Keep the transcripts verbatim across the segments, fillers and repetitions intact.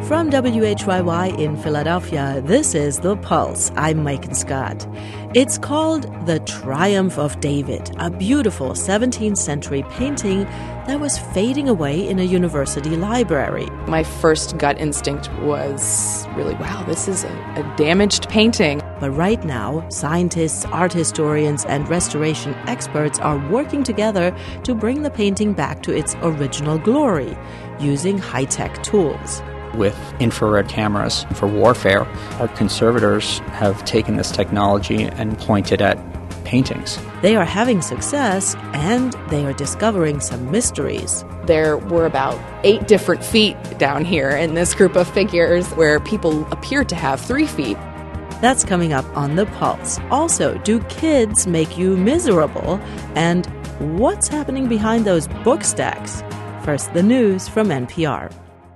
From W H Y Y in Philadelphia, this is The Pulse. I'm Mike Scott. It's called The Triumph of David, a beautiful seventeenth century painting that was fading away in a university library. My first gut instinct was really, wow, this is a, a damaged painting. But right now, scientists, art historians, and restoration experts are working together to bring the painting back to its original glory, using high-tech tools. With infrared cameras for warfare, our conservators have taken this technology and pointed at paintings. They are having success, and they are discovering some mysteries. There were about eight different feet down here in this group of figures where people appeared to have three feet. That's coming up on The Pulse. Also, do kids make you miserable? And what's happening behind those book stacks? First, the news from N P R.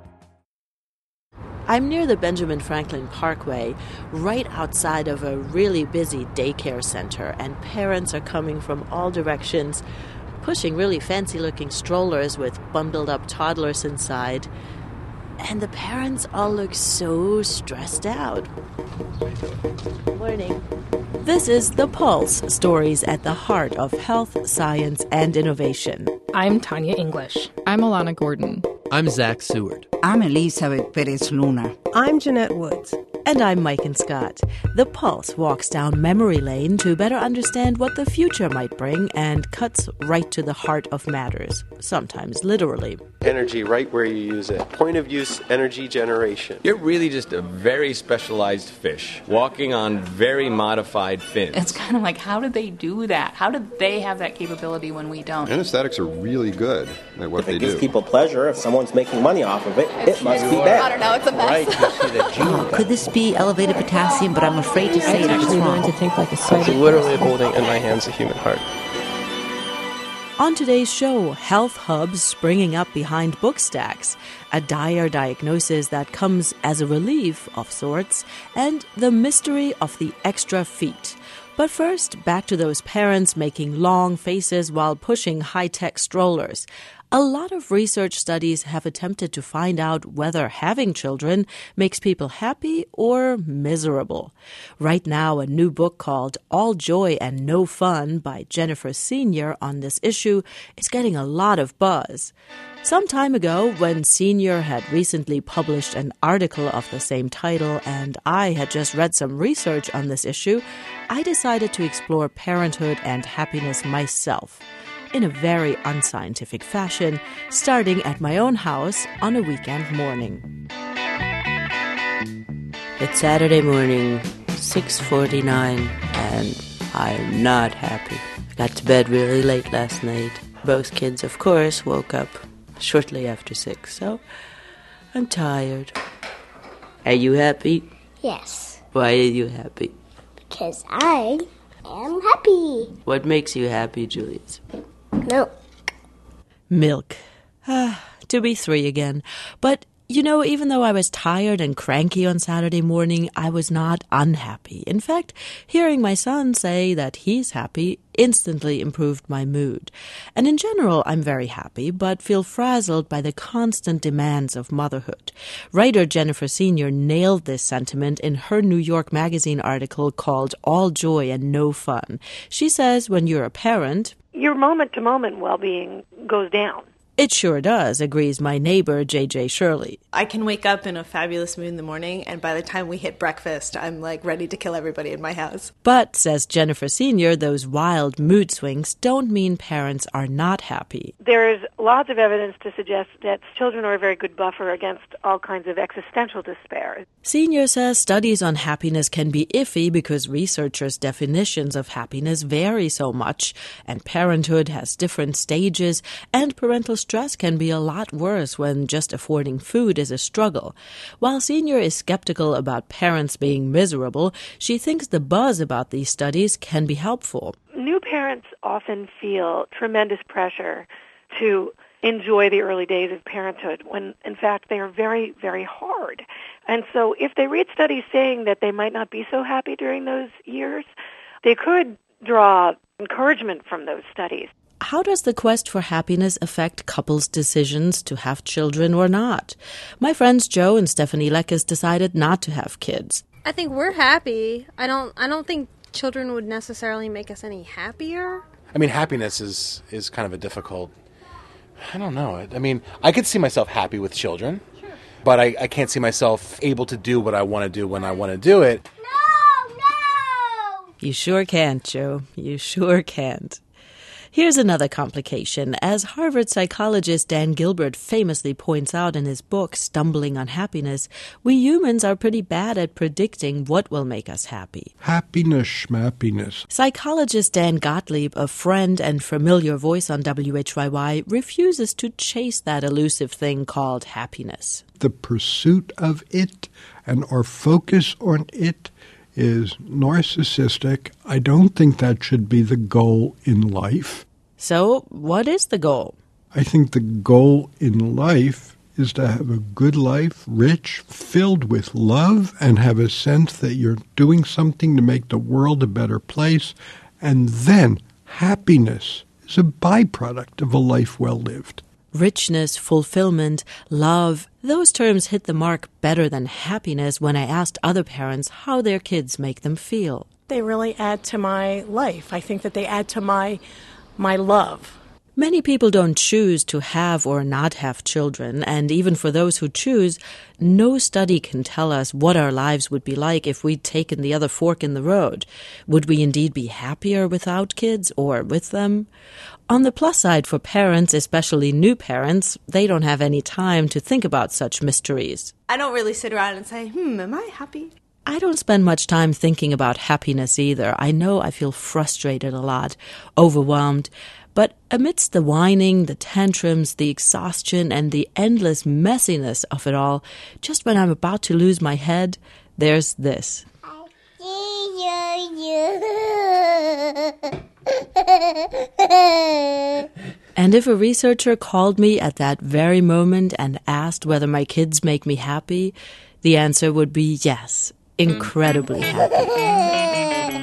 I'm near the Benjamin Franklin Parkway, right outside of a really busy daycare center, and parents are coming from all directions, pushing really fancy-looking strollers with bundled-up toddlers inside. And the parents all look so stressed out. Morning. This is The Pulse, stories at the heart of health, science, and innovation. I'm Tanya English. I'm Alana Gordon. I'm Zach Seward. I'm Elizabeth Perez Luna. I'm Jeanette Woods. And I'm Mike and Scott. The Pulse walks down memory lane to better understand what the future might bring and cuts right to the heart of matters, sometimes literally. Energy right where you use it. Point of use energy generation. You're really just a very specialized fish walking on very modified fins. It's kind of like, how did they do that? How did they have that capability when we don't? Anesthetics are really good at what if they it do. gives people pleasure, if someone's making money off of it, it must be bad. I don't know, it's a mess. Right, you see that gene. Could this be elevated potassium? But I'm afraid to say it is wrong. To think like a I'm literally holding in my hands a human heart. On today's show, health hubs springing up behind book stacks, a dire diagnosis that comes as a relief of sorts, and the mystery of the extra feet. But first, back to those parents making long faces while pushing high-tech strollers. A lot of research studies have attempted to find out whether having children makes people happy or miserable. Right now, a new book called All Joy and No Fun by Jennifer Senior on this issue is getting a lot of buzz. Some time ago, when Senior had recently published an article of the same title and I had just read some research on this issue, I decided to explore parenthood and happiness myself, in a very unscientific fashion, starting at my own house on a weekend morning. It's Saturday morning, six forty-nine, and I'm not happy. I got to bed really late last night. Both kids, of course, woke up shortly after six, so I'm tired. Are you happy? Yes. Why are you happy? Because I am happy. What makes you happy, Julius? Milk. Milk. Ah, to be three again. But, you know, even though I was tired and cranky on Saturday morning, I was not unhappy. In fact, hearing my son say that he's happy instantly improved my mood. And in general, I'm very happy, but feel frazzled by the constant demands of motherhood. Writer Jennifer Senior nailed this sentiment in her New York Magazine article called All Joy and No Fun. She says when you're a parent, your moment-to-moment well-being goes down. It sure does, agrees my neighbor, J J Shirley. I can wake up in a fabulous mood in the morning, and by the time we hit breakfast, I'm, like, ready to kill everybody in my house. But, says Jennifer Senior, those wild mood swings don't mean parents are not happy. There's lots of evidence to suggest that children are a very good buffer against all kinds of existential despair. Senior says studies on happiness can be iffy because researchers' definitions of happiness vary so much, and parenthood has different stages, and parental stress can be a lot worse when just affording food is a struggle. While Senior is skeptical about parents being miserable, she thinks the buzz about these studies can be helpful. New parents often feel tremendous pressure to enjoy the early days of parenthood when, in fact, they are very, very hard. And so if they read studies saying that they might not be so happy during those years, they could draw encouragement from those studies. how does the quest for happiness affect couples' decisions to have children or not? My friends Joe and Stephanie Leckes decided not to have kids. I think we're happy. I don't I don't think children would necessarily make us any happier. I mean, happiness is, is kind of a difficult... I don't know. I mean, I could see myself happy with children, sure. but I, I can't see myself able to do what I want to do when I want to do it. No, no! You sure can't, Joe. You sure can't. Here's another complication. As Harvard psychologist Dan Gilbert famously points out in his book, Stumbling on Happiness, we humans are pretty bad at predicting what will make us happy. Happiness, schmappiness. Psychologist Dan Gottlieb, a friend and familiar voice on W H Y Y, refuses to chase that elusive thing called happiness. The pursuit of it and our focus on it is narcissistic. I don't think that should be the goal in life. So, what is the goal? I think the goal in life is to have a good life, rich, filled with love, and have a sense that you're doing something to make the world a better place. And then happiness is a byproduct of a life well lived. Richness, fulfillment, love, those terms hit the mark better than happiness when I asked other parents how their kids make them feel. They really add to my life. I think that they add to my my love. Many people don't choose to have or not have children, and even for those who choose, no study can tell us what our lives would be like if we'd taken the other fork in the road. Would we indeed be happier without kids or with them? On the plus side for parents, especially new parents, they don't have any time to think about such mysteries. I don't really sit around and say, hmm, am I happy? I don't spend much time thinking about happiness either. I know I feel frustrated a lot, overwhelmed. But amidst the whining, the tantrums, the exhaustion, and the endless messiness of it all, just when I'm about to lose my head, there's this. And if a researcher called me at that very moment and asked whether my kids make me happy, the answer would be yes, incredibly happy.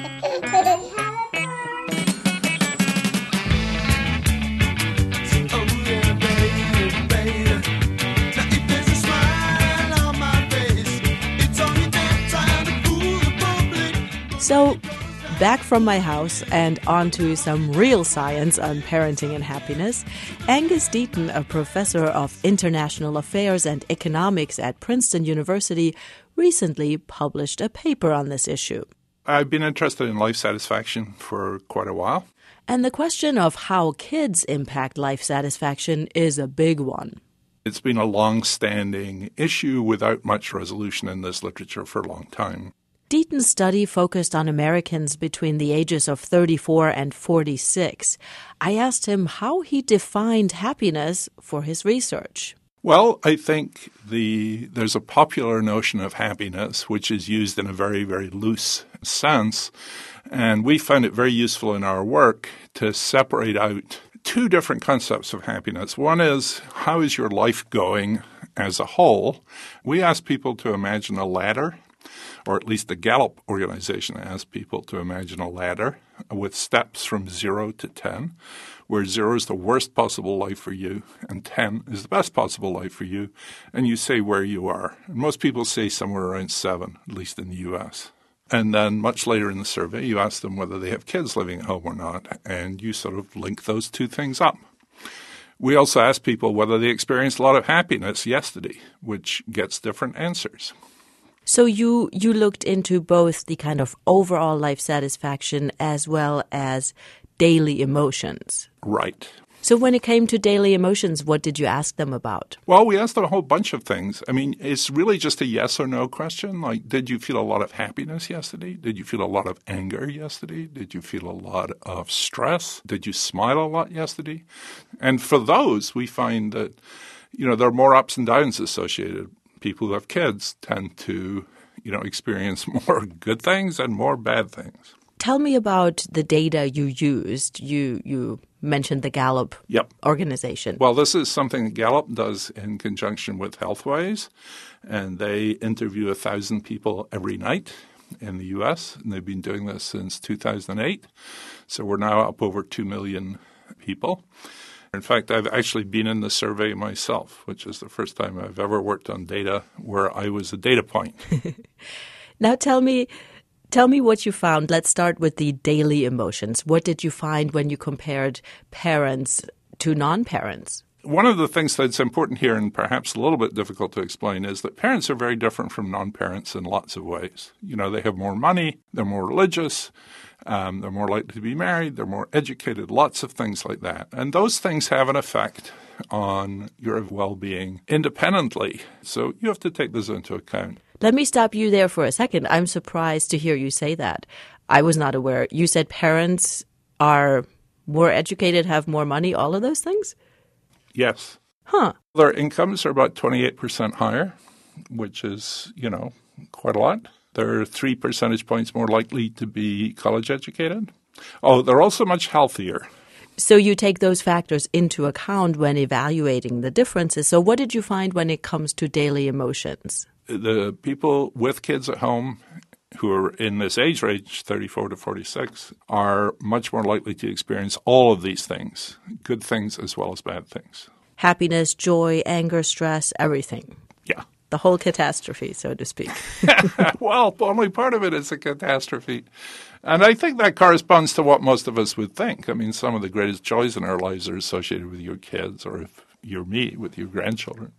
So, back from my house and onto some real science on parenting and happiness, Angus Deaton, a professor of international affairs and economics at Princeton University, recently published a paper on this issue. I've been interested in life satisfaction for quite a while. And the question of how kids impact life satisfaction is a big one. It's been a long-standing issue without much resolution in this literature for a long time. Deaton's study focused on Americans between the ages of thirty-four and forty-six. I asked him how he defined happiness for his research. Well, I think the there's a popular notion of happiness which is used in a very, very loose sense, and we found it very useful in our work to separate out two different concepts of happiness. One is, how is your life going as a whole? We asked people to imagine a ladder, or at least the Gallup organization asked people to imagine a ladder with steps from zero to ten, where zero is the worst possible life for you and ten is the best possible life for you, and you say where you are. And most people say somewhere around seven, at least in the U S. And then much later in the survey, you ask them whether they have kids living at home or not, and you sort of link those two things up. We also ask people whether they experienced a lot of happiness yesterday, which gets different answers. So you you looked into both the kind of overall life satisfaction as well as daily emotions. Right. So when it came to daily emotions, what did you ask them about? Well, we asked them a whole bunch of things. I mean, it's really just a yes or no question. Like, did you feel a lot of happiness yesterday? Did you feel a lot of anger yesterday? Did you feel a lot of stress? Did you smile a lot yesterday? And for those, we find that, you know, there are more ups and downs associated. People who have kids tend to, you know, experience more good things and more bad things. Tell me about the data you used. You you mentioned the Gallup yep. organization. Well, this is something that Gallup does in conjunction with Healthways, and they interview one thousand people every night in the U S, and they've been doing this since two thousand eight. So we're now up over two million people. In fact, I've actually been in the survey myself, which is the first time I've ever worked on data where I was a data point. Now tell me, tell me what you found. Let's start with the daily emotions. What did you find when you compared parents to non-parents? One of the things that's important here, and perhaps a little bit difficult to explain, is that parents are very different from non-parents in lots of ways. You know, they have more money, they're more religious, um, they're more likely to be married, they're more educated, lots of things like that. And those things have an effect on your well-being independently. So you have to take this into account. Let me stop you there for a second. I'm surprised to hear you say that. I was not aware. You said parents are more educated, have more money, all of those things? Yes. Huh. Their incomes are about twenty-eight percent higher, which is, you know, quite a lot. They're three percentage points more likely to be college educated. Oh, they're also much healthier. So you take those factors into account when evaluating the differences. So what did you find when it comes to daily emotions? The people with kids at home who are in this age range, thirty-four to forty-six, are much more likely to experience all of these things, good things as well as bad things. Happiness, joy, anger, stress, everything. Yeah. The whole catastrophe, so to speak. Well, only part of it is a catastrophe. And I think that corresponds to what most of us would think. I mean, some of the greatest joys in our lives are associated with your kids, or if you're me, with your grandchildren.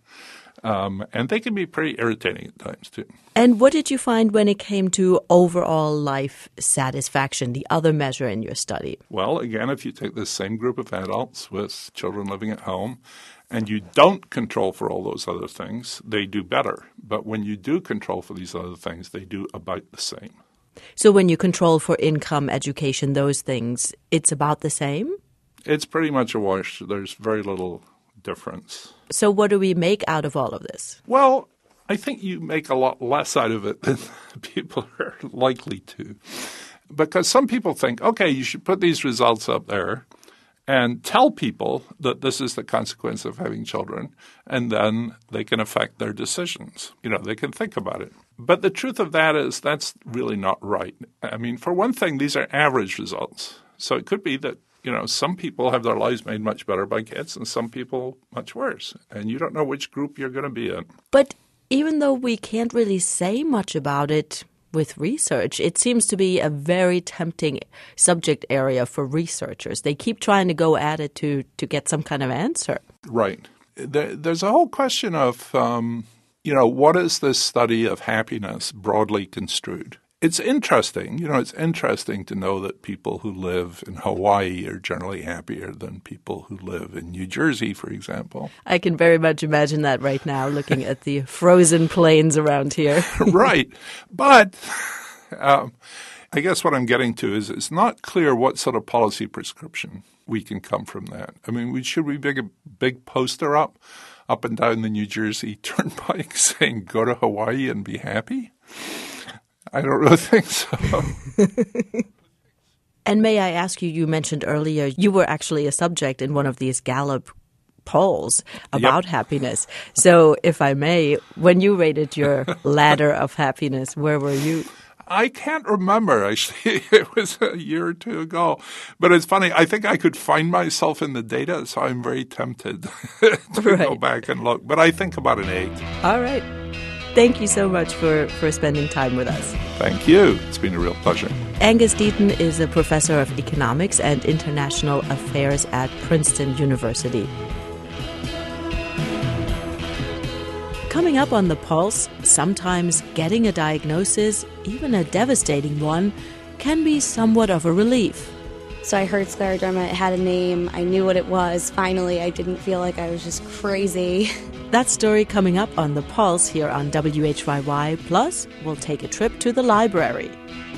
Um, and they can be pretty irritating at times, too. And what did you find when it came to overall life satisfaction, the other measure in your study? Well, again, if you take this same group of adults with children living at home and you don't control for all those other things, they do better. But when you do control for these other things, they do about the same. So when you control for income, education, those things, it's about the same? It's pretty much a wash. There's very little difference. So what do we make out of all of this? Well, I think you make a lot less out of it than people are likely to. Because some people think, okay, you should put these results up there and tell people that this is the consequence of having children, and then they can affect their decisions. You know, they can think about it. But the truth of that is that's really not right. I mean, for one thing, these are average results. So it could be that, you know, some people have their lives made much better by kids and some people much worse. And you don't know which group you're going to be in. But even though we can't really say much about it with research, it seems to be a very tempting subject area for researchers. They keep trying to go at it to, to get some kind of answer. Right. There, there's a whole question of, um, you know, what is this study of happiness broadly construed? It's interesting, you know, it's interesting to know that people who live in Hawaii are generally happier than people who live in New Jersey, for example. I can very much imagine that right now, looking at the frozen plains around here. Right. But um, I guess what I'm getting to is it's not clear what sort of policy prescription we can come from that. I mean, we, should we big a big poster up, up and down the New Jersey Turnpike saying, go to Hawaii and be happy? I don't really think so. And may I ask you, you mentioned earlier you were actually a subject in one of these Gallup polls about yep. happiness. So if I may, when you rated your ladder of happiness, where were you? I can't remember, actually. It was a year or two ago. But it's funny. I think I could find myself in the data, so I'm very tempted to right. go back and look. But I think about an eight. All right. Thank you so much for, for spending time with us. Thank you. It's been a real pleasure. Angus Deaton is a professor of economics and international affairs at Princeton University. Coming up on The Pulse, sometimes getting a diagnosis, even a devastating one, can be somewhat of a relief. So I heard scleroderma, it had a name, I knew what it was. Finally, I didn't feel like I was just crazy. That story coming up on The Pulse here on W H Y Y. Plus, we'll take a trip to the library.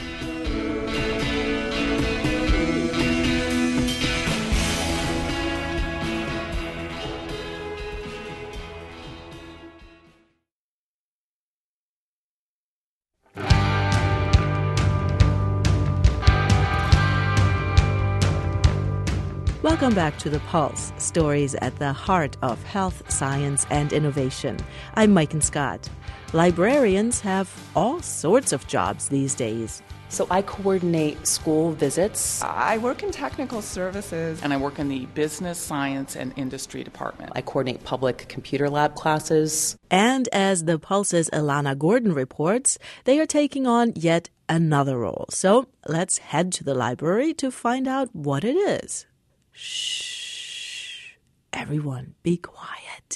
Welcome back to The Pulse, stories at the heart of health, science, and innovation. I'm Mike and Scott. Librarians have all sorts of jobs these days. So I coordinate school visits. I work in technical services, and I work in the business, science, and industry department. I coordinate public computer lab classes. And as the Pulse's Ilana Gordon reports, they are taking on yet another role. So let's head to the library to find out what it is. Shh. Everyone, be quiet.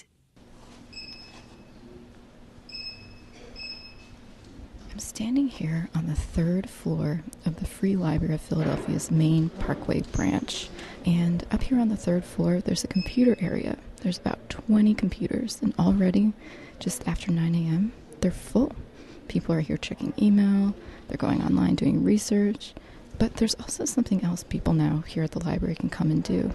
I'm standing here on the third floor of the Free Library of Philadelphia's main Parkway branch. And up here on the third floor, there's a computer area. There's about twenty computers, and already, just after nine a.m., they're full. People are here checking email, they're going online doing research, but there's also something else people now here at the library can come and do.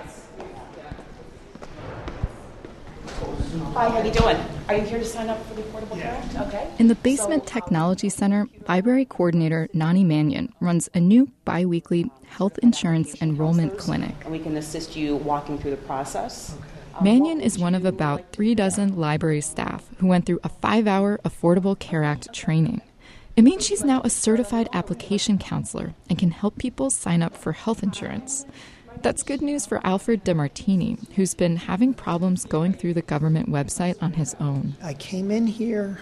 Hi, how you doing? Are you here to sign up for the Affordable Care Act? Okay. In the Basement Technology Center, library coordinator Nani Mannion runs a new bi-weekly health insurance enrollment clinic. And we can assist you walking through the process. Mannion is one of about three dozen library staff who went through a five-hour Affordable Care Act training. It means she's now a certified application counselor and can help people sign up for health insurance. That's good news for Alfred DeMartini, who's been having problems going through the government website on his own. I came in here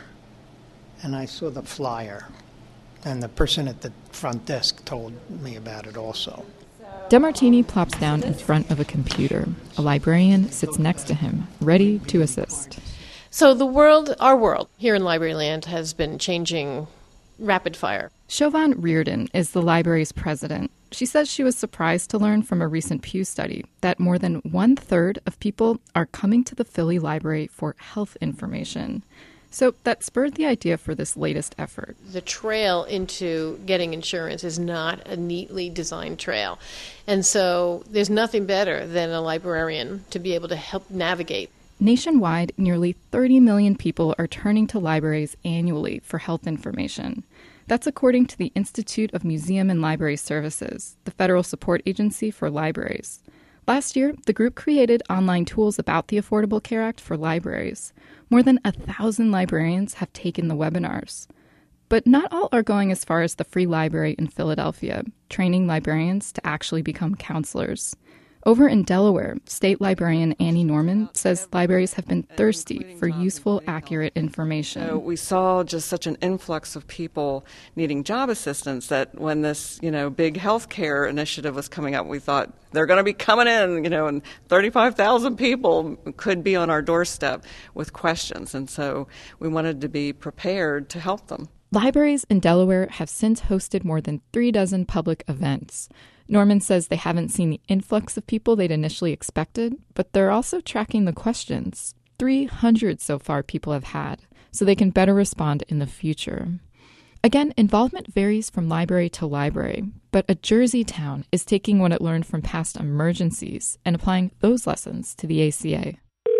and I saw the flyer, and the person at the front desk told me about it also. DeMartini plops down in front of a computer. A librarian sits next to him, ready to assist. So the world, our world, here in Libraryland has been changing rapid fire. Chauvin Reardon is the library's president. She says she was surprised to learn from a recent Pew study that more than one-third of people are coming to the Philly Library for health information. So that spurred the idea for this latest effort. The trail into getting insurance is not a neatly designed trail. And so there's nothing better than a librarian to be able to help navigate. Nationwide, nearly thirty million people are turning to libraries annually for health information. That's according to the Institute of Museum and Library Services, the federal support agency for libraries. Last year, the group created online tools about the Affordable Care Act for libraries. More than a thousand librarians have taken the webinars. But not all are going as far as the Free Library in Philadelphia, training librarians to actually become counselors. Over in Delaware, State Librarian Annie Norman says libraries have been thirsty for useful, accurate information. So we saw just such an influx of people needing job assistance that when this, you know, big healthcare initiative was coming up, we thought they're going to be coming in, you know, and thirty-five thousand people could be on our doorstep with questions. And so we wanted to be prepared to help them. Libraries in Delaware have since hosted more than three dozen public events. Norman says they haven't seen the influx of people they'd initially expected, but they're also tracking the questions. three hundred so far people have had, so they can better respond in the future. Again, involvement varies from library to library, but a Jersey town is taking what it learned from past emergencies and applying those lessons to the A C A.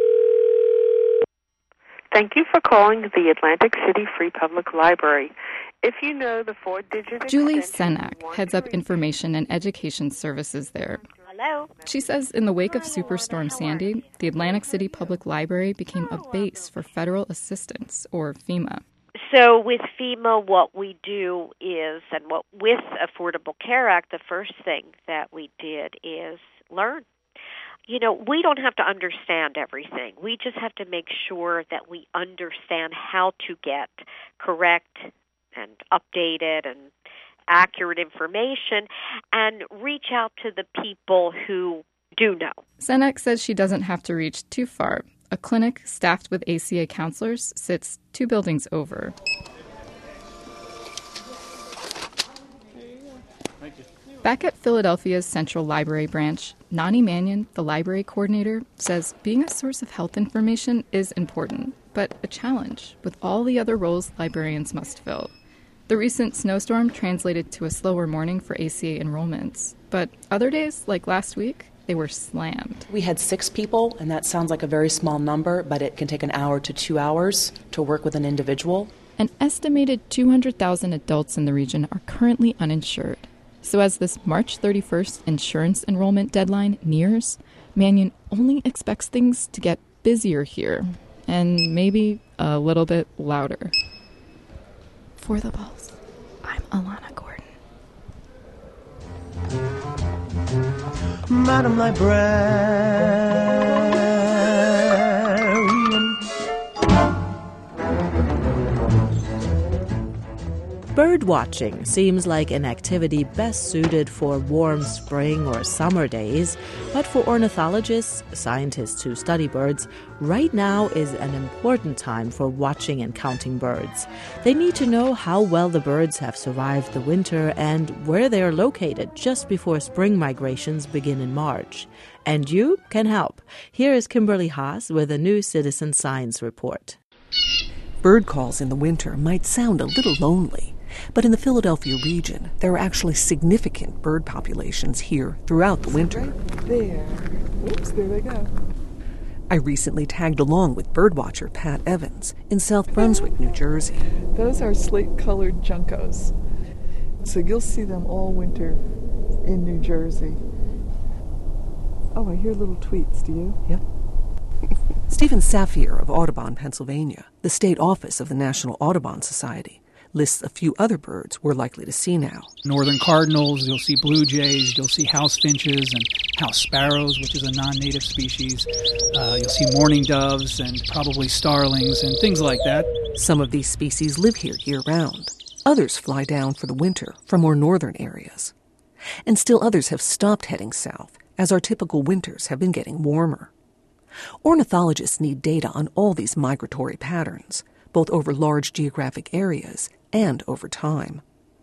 Thank you for calling the Atlantic City Free Public Library. If you know the four-digit Julie Senak heads up information and education services there. Hello. She says in the wake of Superstorm Sandy, the Atlantic City Public Library became a base for federal assistance, or FEMA. So with FEMA, what we do is, and what with Affordable Care Act, the first thing that we did is learn. You know, we don't have to understand everything. We just have to make sure that we understand how to get correct and updated and accurate information and reach out to the people who do know. Senek says she doesn't have to reach too far. A clinic staffed with A C A counselors sits two buildings over. Back at Philadelphia's Central Library branch, Nani Mannion, the library coordinator, says being a source of health information is important, but a challenge with all the other roles librarians must fill. The recent snowstorm translated to a slower morning for A C A enrollments, but other days, like last week, they were slammed. We had six people, and that sounds like a very small number, but it can take an hour to two hours to work with an individual. An estimated two hundred thousand adults in the region are currently uninsured. So as this March thirty-first insurance enrollment deadline nears, Mannion only expects things to get busier here, and maybe a little bit louder. For The Pulse, I'm Ilana Gordon. Madam Librarian. Bird watching seems like an activity best suited for warm spring or summer days, but for ornithologists, scientists who study birds, right now is an important time for watching and counting birds. They need to know how well the birds have survived the winter and where they are located just before spring migrations begin in March. And you can help. Here is Kimberly Haas with a new Citizen Science report. Bird calls in the winter might sound a little lonely. But in the Philadelphia region, there are actually significant bird populations here throughout the winter. Right there. Oops, there they go. I recently tagged along with birdwatcher Pat Evans in South Brunswick, New Jersey. Those are slate-colored juncos. So you'll see them all winter in New Jersey. Oh, I hear little tweets, do you? Yep. Stephen Safier of Audubon, Pennsylvania, the state office of the National Audubon Society, lists a few other birds we're likely to see now. Northern cardinals, you'll see blue jays, you'll see house finches and house sparrows, which is a non-native species. Uh, you'll see mourning doves and probably starlings and things like that. Some of these species live here year-round. Others fly down for the winter from more northern areas. And still others have stopped heading south, as our typical winters have been getting warmer. Ornithologists need data on all these migratory patterns, both over large geographic areas and over time.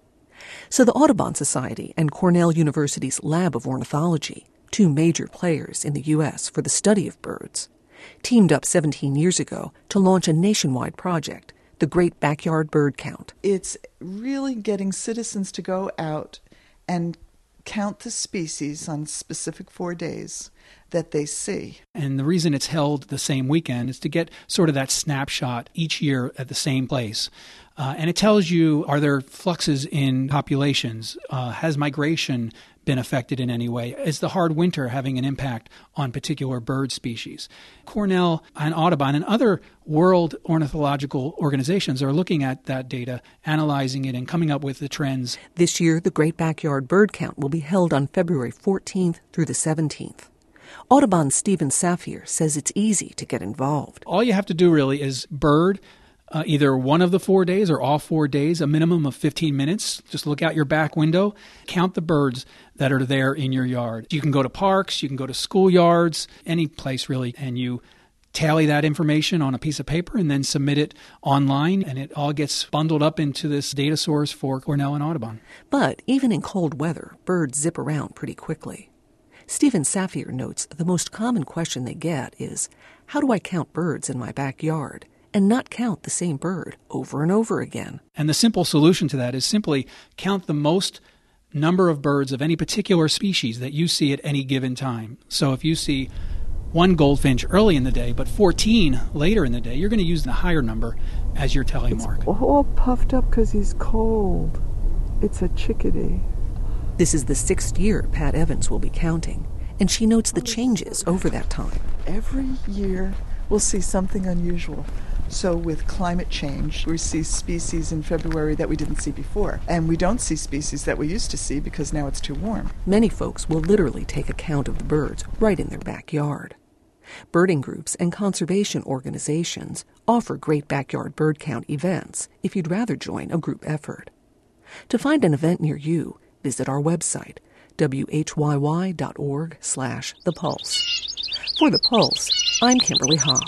So the Audubon Society and Cornell University's Lab of Ornithology, two major players in the U S for the study of birds, teamed up seventeen years ago to launch a nationwide project, the Great Backyard Bird Count. It's really getting citizens to go out and count the species on specific four days that they see. And the reason it's held the same weekend is to get sort of that snapshot each year at the same place. Uh, and it tells you, are there fluxes in populations? Uh, has migration been affected in any way? Is the hard winter having an impact on particular bird species? Cornell and Audubon and other world ornithological organizations are looking at that data, analyzing it, and coming up with the trends. This year, the Great Backyard Bird Count will be held on February fourteenth through the seventeenth. Audubon's Stephen Safier says it's easy to get involved. All you have to do really is bird uh, either one of the four days or all four days, a minimum of fifteen minutes. Just look out your back window, count the birds that are there in your yard. You can go to parks, you can go to schoolyards, any place really, and you tally that information on a piece of paper and then submit it online, and it all gets bundled up into this data source for Cornell and Audubon. But even in cold weather, birds zip around pretty quickly. Stephen Safier notes the most common question they get is, how do I count birds in my backyard and not count the same bird over and over again? And the simple solution to that is simply count the most number of birds of any particular species that you see at any given time. So if you see one goldfinch early in the day, but fourteen later in the day, you're going to use the higher number as your tally mark. It's all puffed up because he's cold. It's a chickadee. This is the sixth year Pat Evans will be counting, and she notes the changes over that time. Every year we'll see something unusual. So with climate change, we see species in February that we didn't see before. And we don't see species that we used to see because now it's too warm. Many folks will literally take account of the birds right in their backyard. Birding groups and conservation organizations offer Great Backyard Bird Count events if you'd rather join a group effort. To find an event near you, visit our website, w h y y dot org slash the pulse. For The Pulse, I'm Kimberly Haas.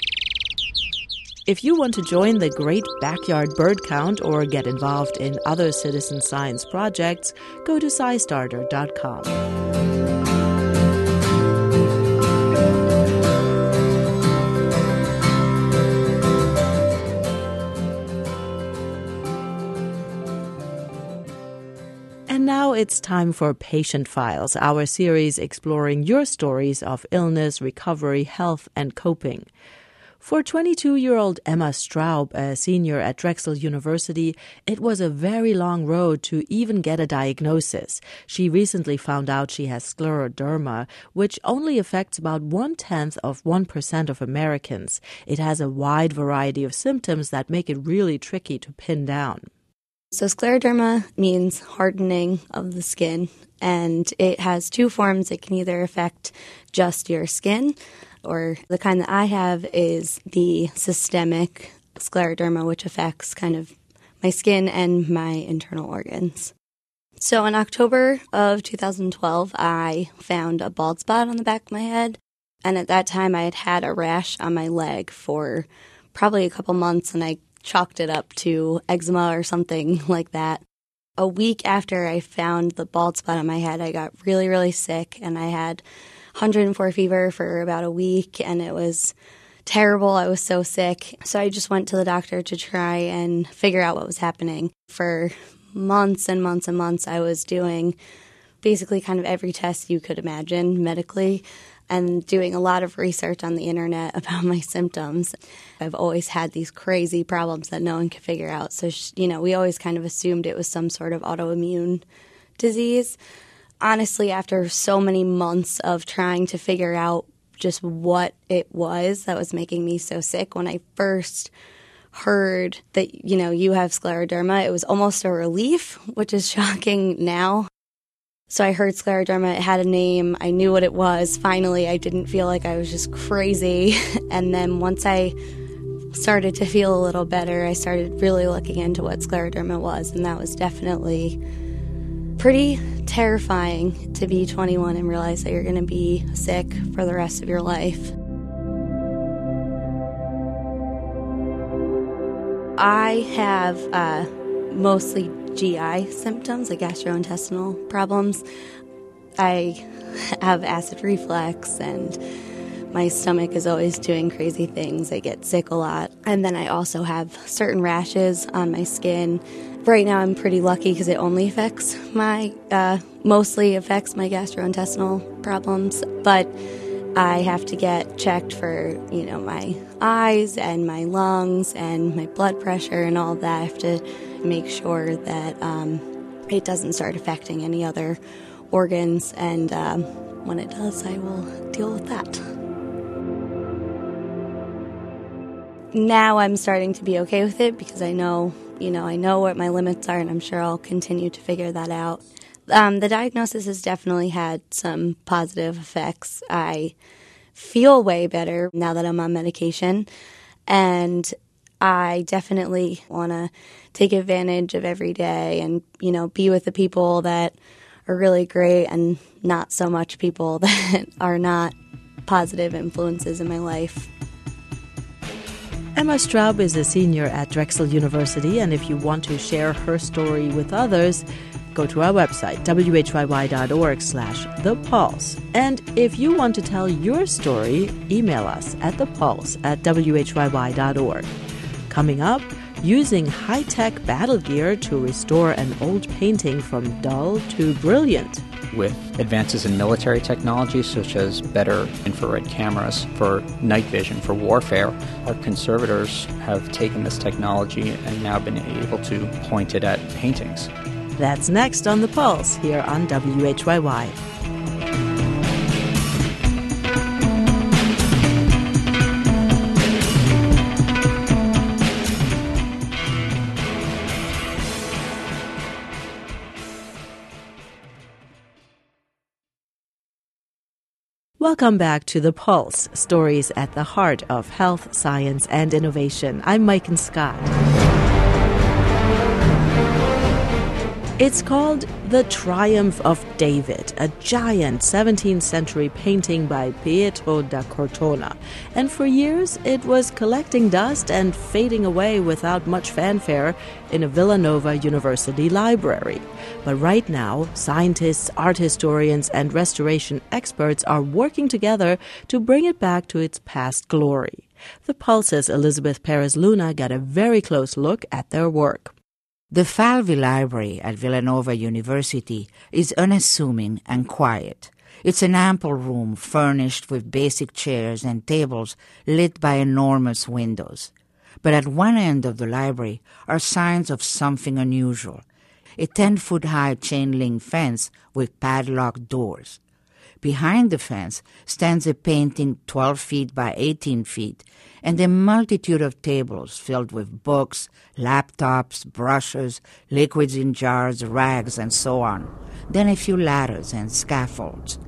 If you want to join the Great Backyard Bird Count or get involved in other citizen science projects, go to sci starter dot com. And now it's time for Patient Files, our series exploring your stories of illness, recovery, health, and coping. For twenty-two-year-old Emma Straub, a senior at Drexel University, it was a very long road to even get a diagnosis. She recently found out she has scleroderma, which only affects about one-tenth of one percent of Americans. It has a wide variety of symptoms that make it really tricky to pin down. So scleroderma means hardening of the skin. and it has two forms. It can either affect just your skin, or the kind that I have is the systemic scleroderma, which affects kind of my skin and my internal organs. So in October of two thousand twelve, I found a bald spot on the back of my head, and at that time I had had a rash on my leg for probably a couple months, and I chalked it up to eczema or something like that. A week after I found the bald spot on my head, I got really, really sick, and I had one hundred four fever for about a week, and it was terrible. I was so sick. So I just went to the doctor to try and figure out what was happening. For months and months and months, I was doing basically kind of every test you could imagine medically, and doing a lot of research on the internet about my symptoms. I've always had these crazy problems that no one could figure out. So, you know, we always kind of assumed it was some sort of autoimmune disease. Honestly, after so many months of trying to figure out just what it was that was making me so sick, when I first heard that, you know, you have scleroderma, it was almost a relief, which is shocking now. So I heard scleroderma, it had a name, I knew what it was. Finally, I didn't feel like I was just crazy. And then once I started to feel a little better, I started really looking into what scleroderma was, and that was definitely pretty terrifying to be twenty-one and realize that you're going to be sick for the rest of your life. I have uh, mostly G I symptoms, like gastrointestinal problems. I have acid reflux, and my stomach is always doing crazy things. I get sick a lot. And then I also have certain rashes on my skin. Right now I'm pretty lucky because it only affects my, uh, mostly affects my gastrointestinal problems. But I have to get checked for, you know, my eyes and my lungs and my blood pressure and all that. I have to make sure that um, it doesn't start affecting any other organs, and um, when it does, I will deal with that. Now I'm starting to be okay with it because I know, you know, I know what my limits are, and I'm sure I'll continue to figure that out. Um, the diagnosis has definitely had some positive effects. I feel way better now that I'm on medication, and I definitely want to take advantage of every day and, you know, be with the people that are really great and not so much people that are not positive influences in my life. Emma Straub is a senior at Drexel University, and if you want to share her story with others, go to our website, w h y y dot org slash the pulse. And if you want to tell your story, email us at thepulse at w h y y dot org. Coming up, using high-tech battle gear to restore an old painting from dull to brilliant. With advances in military technology, such as better infrared cameras for night vision for warfare, our conservators have taken this technology and now been able to point it at paintings. That's next on The Pulse here on W H Y Y. Welcome back to The Pulse, stories at the heart of health, science, and innovation. I'm Maiken Scott. It's called The Triumph of David, a giant seventeenth century painting by Pietro da Cortona. And for years, it was collecting dust and fading away without much fanfare in a Villanova University library. But right now, scientists, art historians, and restoration experts are working together to bring it back to its past glory. The Pulse's Elizabeth Perez-Luna got a very close look at their work. The Falvey Library at Villanova University is unassuming and quiet. It's an ample room furnished with basic chairs and tables lit by enormous windows. But at one end of the library are signs of something unusual. A ten-foot-high chain-link fence with padlocked doors. Behind the fence stands a painting twelve feet by eighteen feet and a multitude of tables filled with books, laptops, brushes, liquids in jars, rags, and so on. then a few ladders and scaffolds.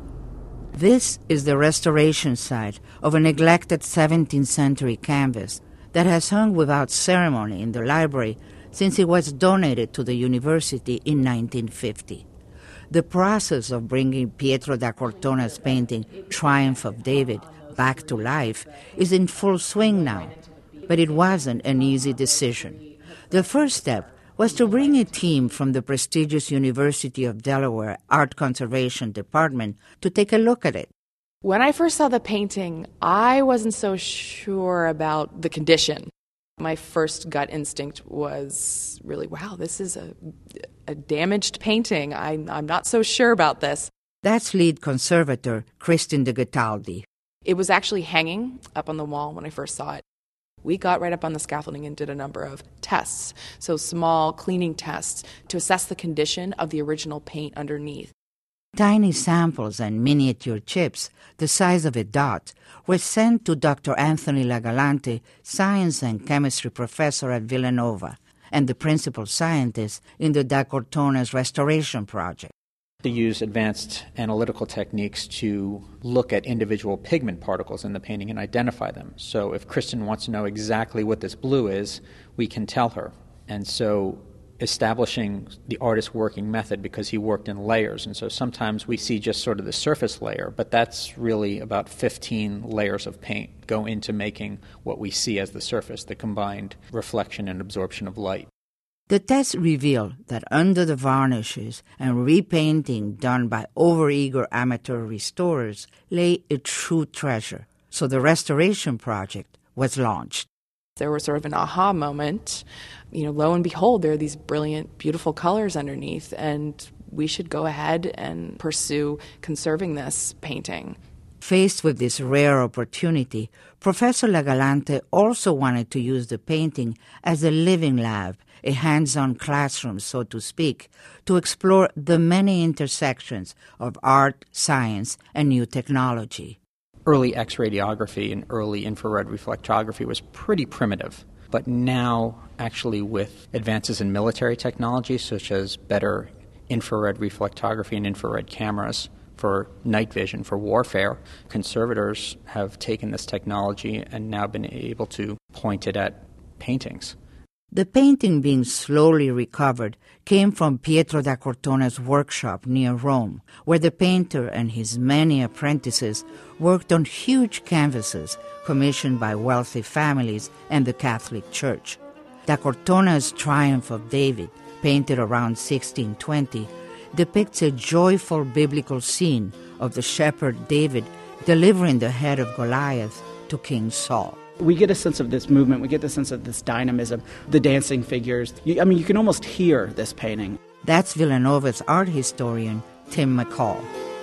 This is the restoration site of a neglected seventeenth century canvas that has hung without ceremony in the library since it was donated to the university in nineteen fifty. The process of bringing Pietro da Cortona's painting, Triumph of David, back to life is in full swing now, but it wasn't an easy decision. The first step was to bring a team from the prestigious University of Delaware Art Conservation Department to take a look at it. When I first saw the painting, I wasn't so sure about the condition. My first gut instinct was really, wow, this is a, a damaged painting. I, I'm not so sure about this. That's lead conservator Kristin de Ghetaldi. It was actually hanging up on the wall when I first saw it. We got right up on the scaffolding and did a number of tests, so small cleaning tests to assess the condition of the original paint underneath. Tiny samples and miniature chips, the size of a dot, were sent to Doctor Anthony LaGalante, science and chemistry professor at Villanova, and the principal scientist in the Da Cortona's restoration project. They use advanced analytical techniques to look at individual pigment particles in the painting and identify them. So if Kristin wants to know exactly what this blue is, we can tell her. And so establishing the artist's working method, because he worked in layers, and so sometimes we see just sort of the surface layer, but that's really about fifteen layers of paint go into making what we see as the surface, the combined reflection and absorption of light. The tests revealed that under the varnishes and repainting done by overeager amateur restorers lay a true treasure, so the restoration project was launched. There was sort of an aha moment. You know, lo and behold, there are these brilliant, beautiful colors underneath, and we should go ahead and pursue conserving this painting. Faced with this rare opportunity, Professor LaGalante also wanted to use the painting as a living lab, a hands-on classroom, so to speak, to explore the many intersections of art, science, and new technology. Early X-radiography and early infrared reflectography was pretty primitive, but now, actually with advances in military technology, such as better infrared reflectography and infrared cameras for night vision, for warfare, conservators have taken this technology and now been able to point it at paintings. The painting being slowly recovered came from Pietro da Cortona's workshop near Rome, where the painter and his many apprentices worked on huge canvases commissioned by wealthy families and the Catholic Church. Da Cortona's Triumph of David, painted around sixteen twenty, depicts a joyful biblical scene of the shepherd David delivering the head of Goliath to King Saul. We get a sense of this movement, we get the sense of this dynamism, the dancing figures. You, I mean, you can almost hear this painting. That's Villanova's art historian, Tim McCall.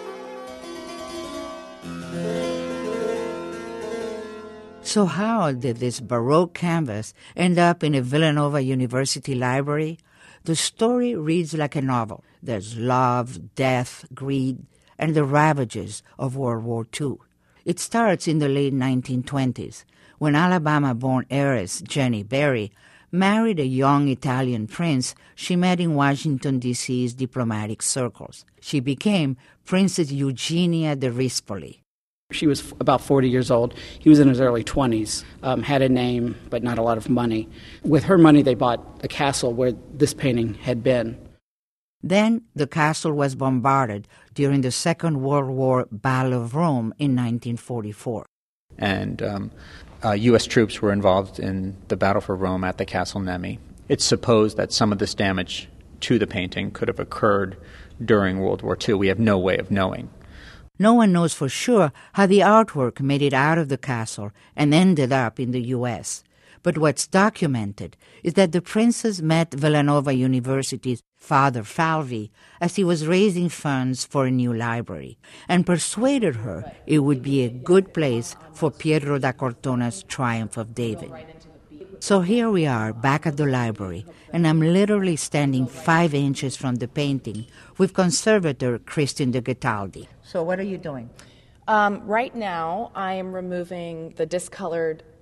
So how did this Baroque canvas end up in a Villanova University library? The story reads like a novel. There's love, death, greed, and the ravages of World War Two. It starts in the late nineteen twenties, when Alabama-born heiress Jenny Berry married a young Italian prince she met in Washington, D C's diplomatic circles. She became Princess Eugenia de Rispoli. She was about forty years old. He was in his early twenties, um, had a name, but not a lot of money. With her money, they bought a castle where this painting had been. Then the castle was bombarded during the Second World War Battle of Rome in nineteen forty-four. And um, uh, U S troops were involved in the Battle for Rome at the Castle Nemi. It's supposed that some of this damage to the painting could have occurred during World War Two. We have no way of knowing. No one knows for sure how the artwork made it out of the castle and ended up in the U S. But what's documented is that the princess met Villanova University's Father Falvi as he was raising funds for a new library and persuaded her it would be a good place for Pietro da Cortona's Triumph of David. So here we are back at the library, and I'm literally standing five inches from the painting with conservator Kristin de Ghetaldi. So what are you doing? Um, right now, I am removing the discolored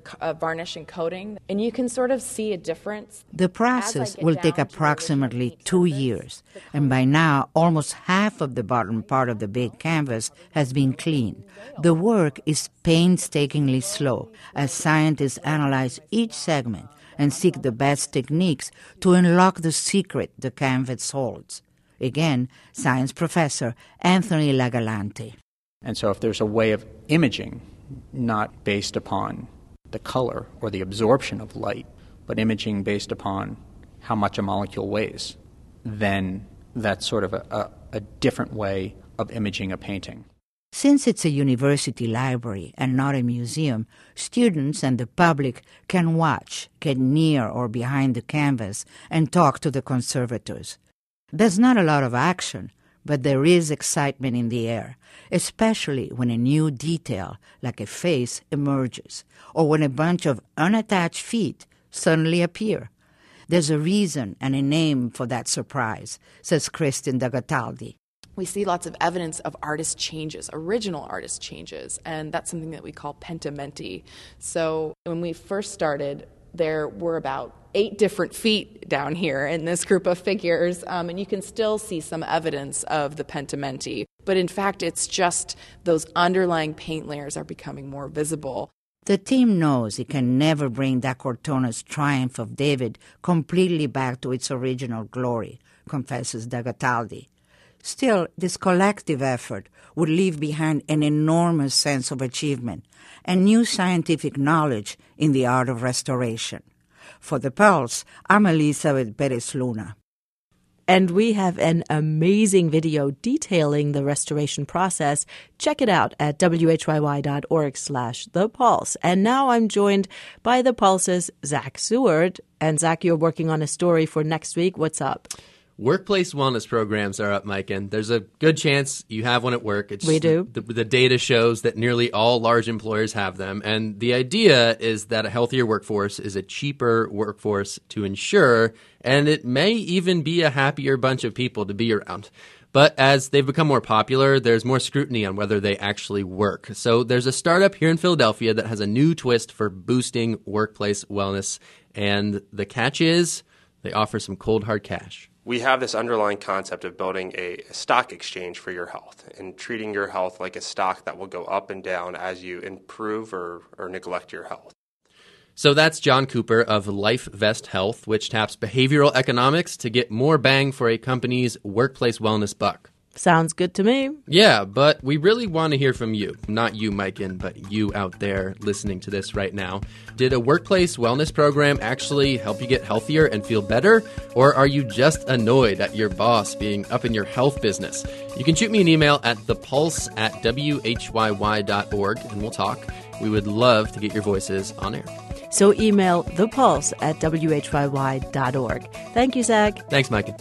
uh, varnish and coating, and you can sort of see a difference. The process will take approximately two years, and by now almost half of the bottom part of the big canvas has been cleaned. The work is painstakingly slow as scientists analyze each segment and seek the best techniques to unlock the secret the canvas holds. Again, science professor Anthony LaGalante. And so if there's a way of imaging, not based upon the color or the absorption of light, but imaging based upon how much a molecule weighs, then that's sort of a, a, a different way of imaging a painting. Since it's a university library and not a museum, students and the public can watch, get near or behind the canvas, and talk to the conservators. There's not a lot of action, but there is excitement in the air, especially when a new detail, like a face, emerges, or when a bunch of unattached feet suddenly appear. There's a reason and a name for that surprise, says Kristin Dagataldi. We see lots of evidence of artist changes, original artist changes, and that's something that we call pentimenti. So when we first started, there were about eight different feet down here in this group of figures, um, and you can still see some evidence of the pentimenti. But in fact, it's just those underlying paint layers are becoming more visible. The team knows it can never bring Da Cortona's Triumph of David completely back to its original glory, confesses Dagataldi. Still, this collective effort would leave behind an enormous sense of achievement and new scientific knowledge in the art of restoration. For The Pulse, I'm Elizabeth Perez Luna. And we have an amazing video detailing the restoration process. Check it out at whyy.org slash The Pulse. And now I'm joined by The Pulse's Zach Seward. And Zach, you're working on a story for next week. What's up? Workplace wellness programs are up, Mike, and there's a good chance you have one at work. It's we do. The, the data shows that nearly all large employers have them, and the idea is that a healthier workforce is a cheaper workforce to insure, and it may even be a happier bunch of people to be around. But as they've become more popular, there's more scrutiny on whether they actually work. So there's a startup here in Philadelphia that has a new twist for boosting workplace wellness, and the catch is they offer some cold, hard cash. We have this underlying concept of building a stock exchange for your health and treating your health like a stock that will go up and down as you improve or, or neglect your health. So that's John Cooper of LifeVest Health, which taps behavioral economics to get more bang for a company's workplace wellness buck. Sounds good to me. Yeah, but we really want to hear from you. Not you, Maiken, but you out there listening to this right now. Did a workplace wellness program actually help you get healthier and feel better? Or are you just annoyed at your boss being up in your health business? You can shoot me an email at thepulse at w h y y dot org and we'll talk. We would love to get your voices on air. So email thepulse at w h y y dot org. Thank you, Zach. Thanks, Maiken.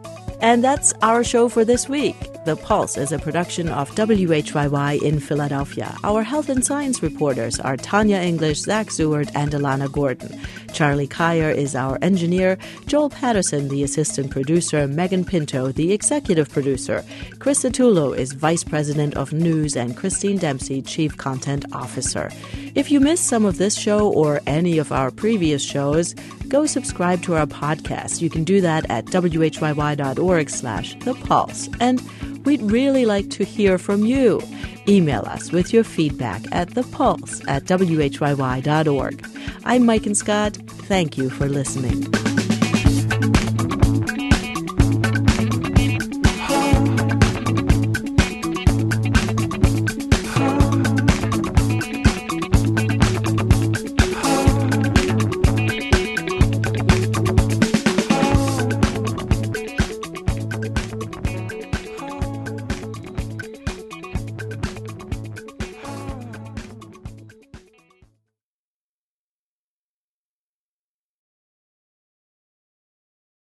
And that's our show for this week. The Pulse is a production of W H Y Y in Philadelphia. Our health and science reporters are Tanya English, Zach Seward, and Alana Gordon. Charlie Kyer is our engineer, Joel Patterson, the assistant producer, Megan Pinto, the executive producer. Chris Satullo is vice president of news, and Christine Dempsey, chief content officer. If you missed some of this show or any of our previous shows, go subscribe to our podcast. You can do that at w h y y dot org slash the pulse. And we'd really like to hear from you. Email us with your feedback at thepulse at w h y y dot org. I'm Maiken Scott. Thank you for listening.